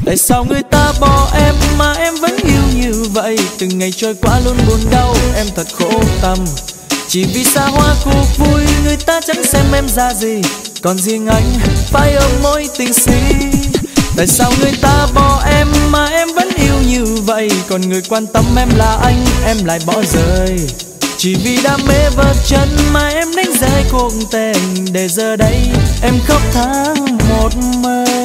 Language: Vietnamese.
Tại sao người ta bỏ em mà em vẫn yêu như vậy? Từng ngày trôi qua luôn buồn đau, em thật khổ tâm. Chỉ vì xa hoa cuộc vui, người ta chẳng xem em ra gì, còn riêng anh phải ôm mối tình si. Tại sao người ta bỏ em mà em vẫn yêu như vậy? Còn người quan tâm em là anh, em lại bỏ rơi. Chỉ vì đam mê vượt chân mà em đánh rơi cuộc tình, để giờ đây em khóc tháng một mơ.